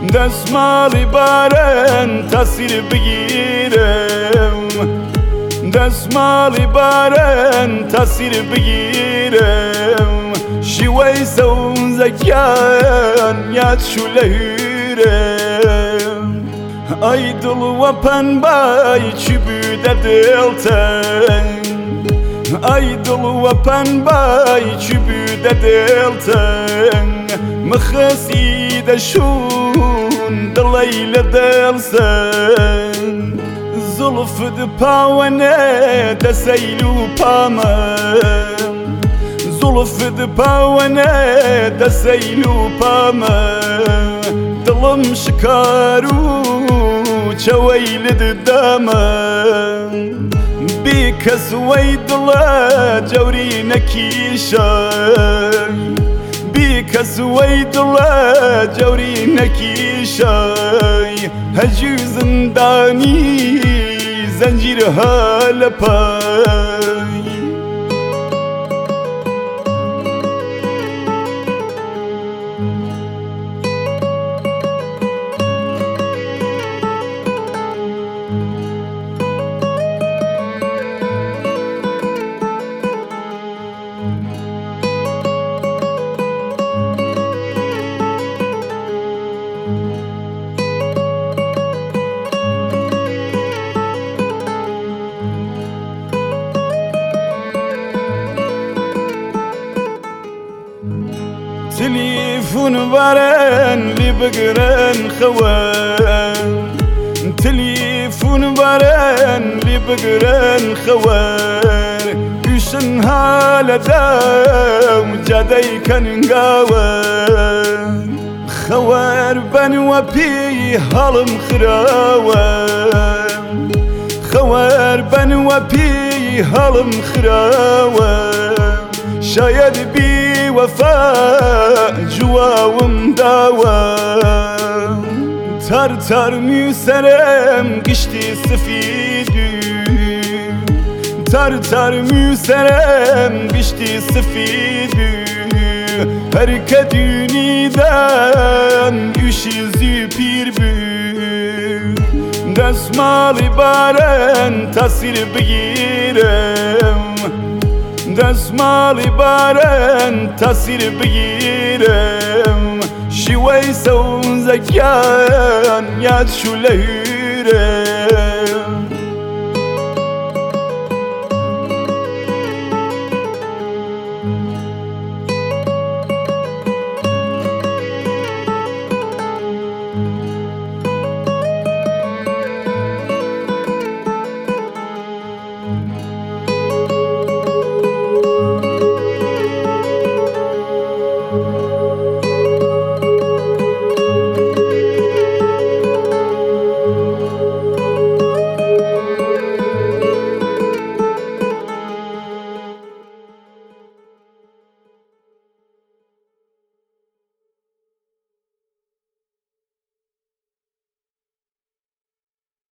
دەسماڵی باران تاسیر بگیرم دەسماڵی باران تاسیر بگیرم شیوەی سەوزەکیان یاد چوو لە هورم ئەی دڵ وە پەنبای چی بوو دەدڵتەن ئەی دڵ وە پەنبای چی بوو دەدڵتەن مخەسی دەشون دڵی لە دڵسەن زڵفت پاوەنە دەسەیل و پامە زڵفت پاوەنە دەسەیل و پامە دڵم شکار و چەوەی لددامە بی کەس وەی دڵە جەوری نەکیشای بی کەس وەی دڵە جەوری نەکیشای هەجوو زندانی زەنجیر هەلە پای تليفون باران لي بقران خوان تليفون باران لي بقران خوان يشن هالدام جادي كان قاوان خوار بن وبي هالم خراوان خوار بن وبي هالم خراوان شاید بی وفا جواوم داوام تر تر میسرم گشتی سفیدی تر تر میسرم گشتی سفیدی هر که دونیدم یوشی زی پیر بی دەسماڵی باران تاسیر بگیرم دەسماڵی باران تاسیر بگیرم شیوەی سەوزەکیان یاد چوو لە هورم